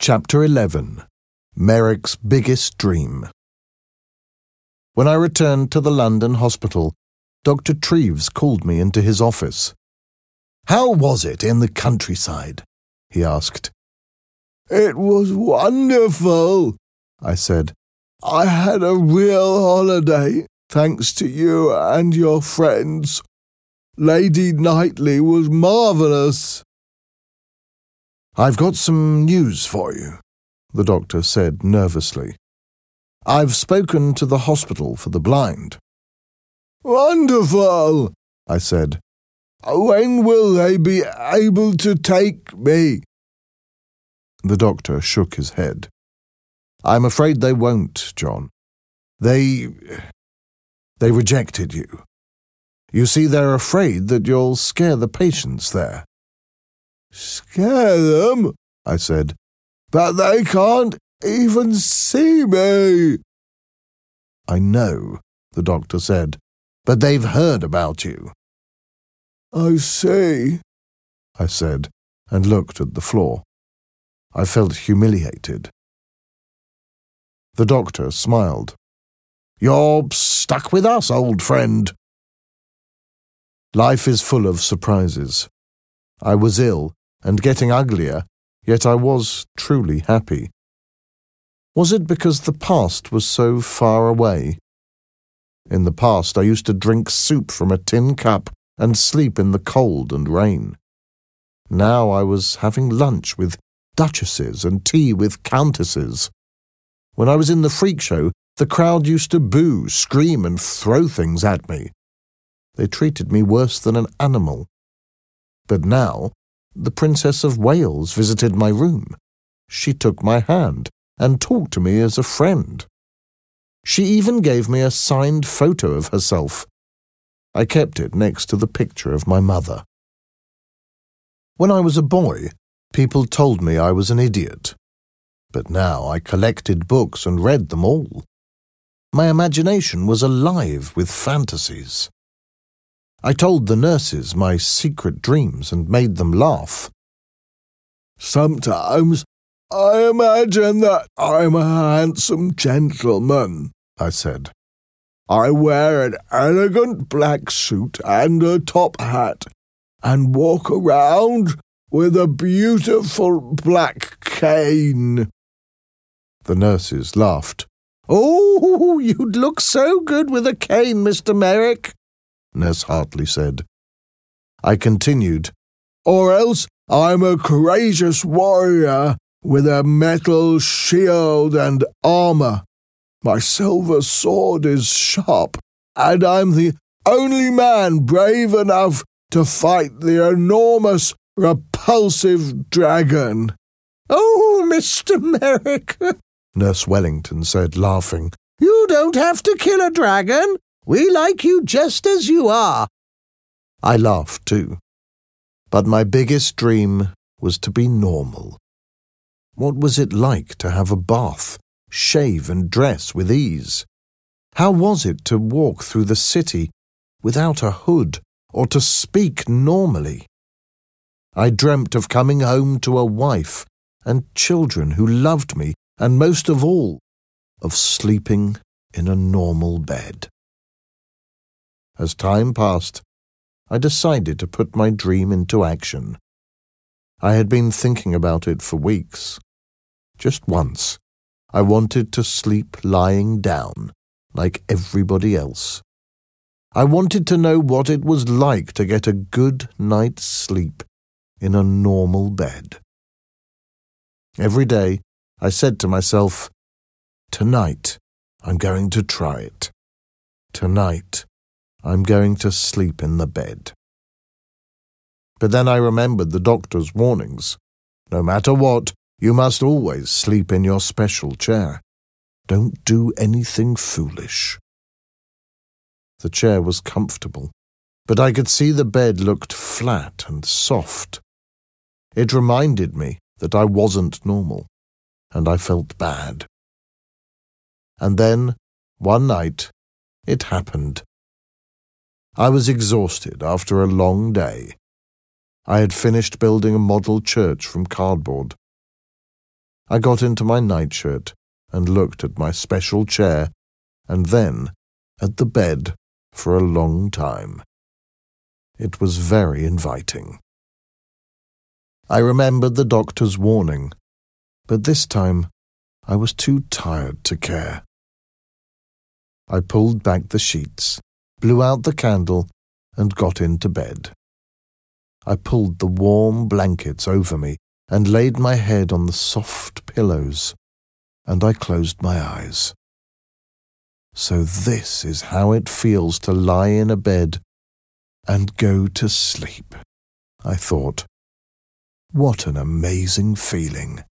Chapter 11. Merrick's Biggest Dream. When I returned to the London hospital, Dr. Treves called me into his office. "How was it in the countryside?" he asked. "It was wonderful," I said. "I had a real holiday, thanks to you and your friends. Lady Knightley was marvellous." "I've got some news for you," the doctor said nervously. "I've spoken to the hospital for the blind." "Wonderful," I said. "When will they be able to take me?" The doctor shook his head. "I'm afraid they won't, John. They rejected you. You see, they're afraid that you'll scare the patients there." "Scare them?" I said. "But they can't even see me." "I know," the doctor said, "but they've heard about you." "I see," I said, and looked at the floor. I felt humiliated. The doctor smiled. "You're stuck with us, old friend." Life is full of surprises. I was ill and getting uglier, yet I was truly happy. Was it because the past was so far away? In the past, I used to drink soup from a tin cup and sleep in the cold and rain. Now I was having lunch with duchesses and tea with countesses. When I was in the freak show, the crowd used to boo, scream, and throw things at me. They treated me worse than an animal. But now, the Princess of Wales visited my room. She took my hand and talked to me as a friend. She even gave me a signed photo of herself. I kept it next to the picture of my mother. When I was a boy, people told me I was an idiot. But now I collected books and read them all. My imagination was alive with fantasies. I told the nurses my secret dreams and made them laugh. "Sometimes I imagine that I'm a handsome gentleman," I said. "I wear an elegant black suit and a top hat, and walk around with a beautiful black cane." The nurses laughed. "Oh, you'd look so good with a cane, Mr. Merrick," Nurse Hartley said. I continued, "Or else I'm a courageous warrior with a metal shield and armor. My silver sword is sharp, and I'm the only man brave enough to fight the enormous, repulsive dragon." "Oh, Mr. Merrick," Nurse Wellington said, laughing, "you don't have to kill a dragon. We like you just as you are." I laughed too. But my biggest dream was to be normal. What was it like to have a bath, shave and dress with ease? How was it to walk through the city without a hood or to speak normally? I dreamt of coming home to a wife and children who loved me, and most of all, of sleeping in a normal bed. As time passed, I decided to put my dream into action. I had been thinking about it for weeks. Just once, I wanted to sleep lying down, like everybody else. I wanted to know what it was like to get a good night's sleep in a normal bed. Every day, I said to myself, "Tonight, I'm going to try it. Tonight, I'm going to sleep in the bed." But then I remembered the doctor's warnings. No matter what, you must always sleep in your special chair. Don't do anything foolish. The chair was comfortable, but I could see the bed looked flat and soft. It reminded me that I wasn't normal, and I felt bad. And then, one night, it happened. I was exhausted after a long day. I had finished building a model church from cardboard. I got into my nightshirt and looked at my special chair and then at the bed for a long time. It was very inviting. I remembered the doctor's warning, but this time I was too tired to care. I pulled back the sheets, blew out the candle, and got into bed. I pulled the warm blankets over me and laid my head on the soft pillows, and I closed my eyes. So this is how it feels to lie in a bed and go to sleep, I thought. What an amazing feeling.